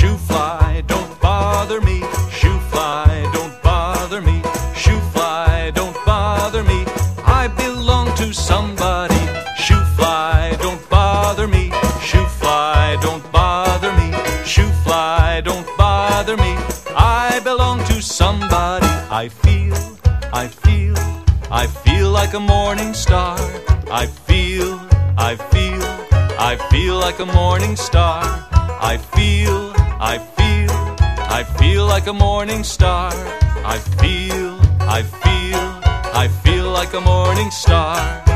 Shoo fly, don't bother me. Shoo fly, don't bother me. Shoo fly, don't bother me. I belong to somebody. Shoo fly, don't bother me. Shoo fly, don't bother me. Shoo fly, don't bother me. I belong to somebody. I feel like a morning star. I feel like a morning star. I feel like a morning star. I feel like a morning star.